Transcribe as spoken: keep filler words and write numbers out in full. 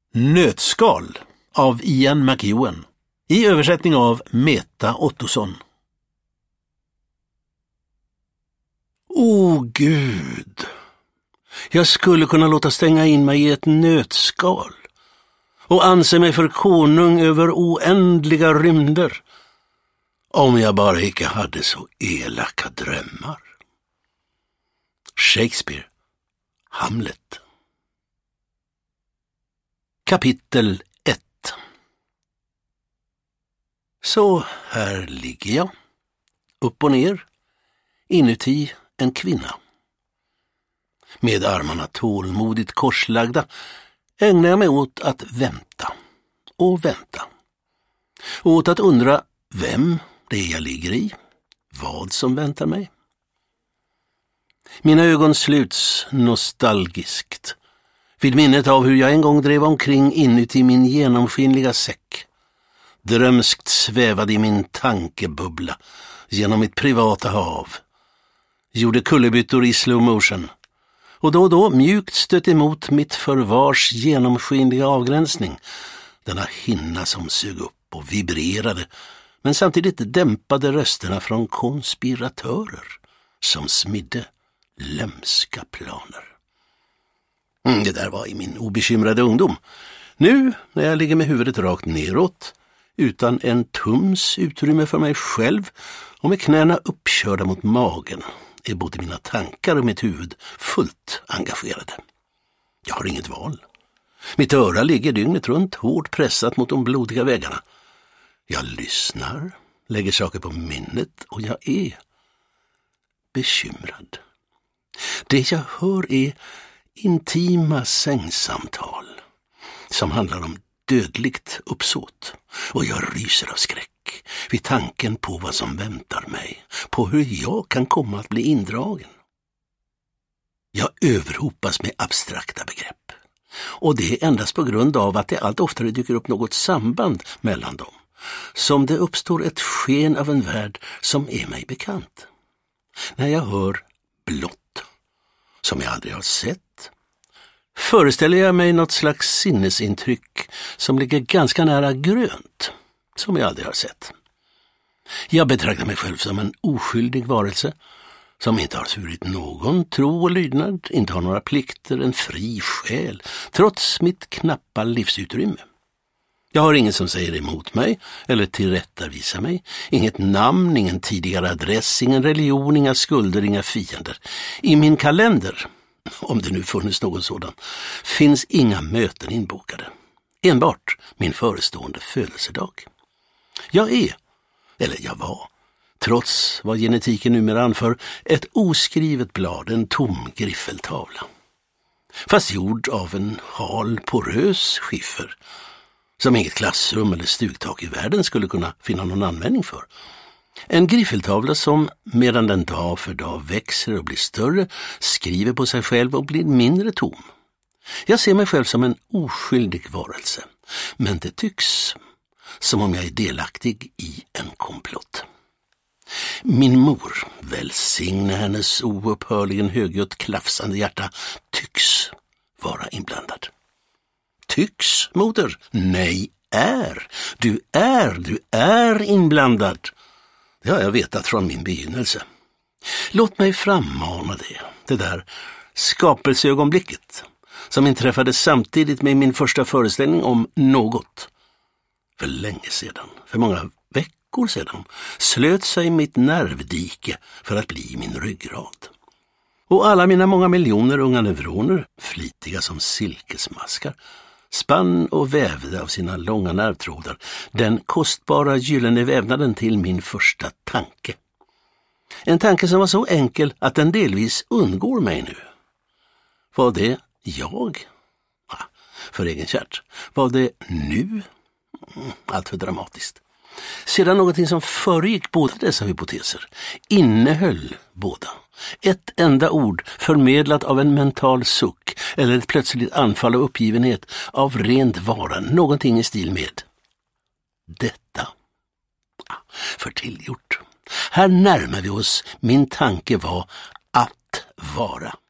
Nötskal av Ian McEwan i översättning av Meta Ottosson. Åh Gud, jag skulle kunna låta stänga in mig i ett nötskal och anse mig för konung över oändliga rymder, om jag bara inte hade så elaka drömmar. Shakespeare, Hamlet. Kapitel ett. Så här ligger jag, upp och ner, inuti en kvinna. Med armarna tålmodigt korslagda ägnar jag mig åt att vänta och vänta. Åt att undra vem det är jag ligger i, vad som väntar mig. Mina ögon sluts nostalgiskt vid minnet av hur jag en gång drev omkring inuti min genomskinliga säck. Drömskt svävade i min tankebubbla genom mitt privata hav. Gjorde kullerbyttor i slow motion och då och då mjukt stött emot mitt förvars genomskinliga avgränsning. Denna hinna som sög upp och vibrerade, men samtidigt dämpade rösterna från konspiratörer som smidde lömska planer. Mm, det där var i min obekymrade ungdom. Nu, när jag ligger med huvudet rakt neråt, utan en tums utrymme för mig själv och med knäna uppkörda mot magen, är både mina tankar och mitt huvud fullt engagerade. Jag har inget val. Mitt öra ligger dygnet runt hårt pressat mot de blodiga väggarna. Jag lyssnar, lägger saker på minnet och jag är bekymrad. Det jag hör är intima sängsamtal som handlar om dödligt uppsåt, och jag ryser av skräck vid tanken på vad som väntar mig, på hur jag kan komma att bli indragen. Jag överhopas med abstrakta begrepp, och det är endast på grund av att det allt oftare dyker upp något samband mellan dem, som det uppstår ett sken av en värld som är mig bekant. När jag hör blått, som jag aldrig har sett, föreställer jag mig något slags sinnesintryck som ligger ganska nära grönt, som jag aldrig har sett. Jag betraktar mig själv som en oskyldig varelse som inte har svurit någon tro och lydnad, inte har några plikter, en fri själ, trots mitt knappa livsutrymme. Jag har ingen som säger emot mig eller tillrättavisar mig, inget namn, ingen tidigare adress, ingen religion, inga skulder, inga fiender. I min kalender, om det nu funnits någon sådan, finns inga möten inbokade. Enbart min förestående födelsedag. Jag är, eller jag var, trots vad genetiken numera anför, ett oskrivet blad, en tom griffeltavla. Fast gjord av en hal, porös skiffer, som inget klassrum eller stugtak i världen skulle kunna finna någon användning för. En griffeltavla som, medan den dag för dag växer och blir större, skriver på sig själv och blir mindre tom. Jag ser mig själv som en oskyldig varelse, men det tycks som om jag är delaktig i en komplott. Min mor, välsigne hennes oupphörligen högljutt klafsande hjärta, tycks vara inblandad. Tycks, moder? Nej, är. Du är, du är inblandad. Det har jag vetat från min begynnelse. Låt mig frammana det, det där skapelseögonblicket som inträffade samtidigt med min första föreställning om något. För länge sedan, för många veckor sedan, slöt sig mitt nervdike för att bli min ryggrad. Och alla mina många miljoner unga neuroner, flitiga som silkesmaskar, spann och vävde av sina långa nervtrådar den kostbara gyllene vävnaden till min första tanke. En tanke som var så enkel att den delvis undgår mig nu. Var det jag? Ja, för egen kärt. Var det nu? Allt för dramatiskt. Sedan någonting som föregick båda dessa hypoteser innehöll båda. Ett enda ord förmedlat av en mental suck eller ett plötsligt anfall av uppgivenhet av rent vara, någonting i stil med detta. För tillgjort. Här närmar vi oss, min tanke var att vara.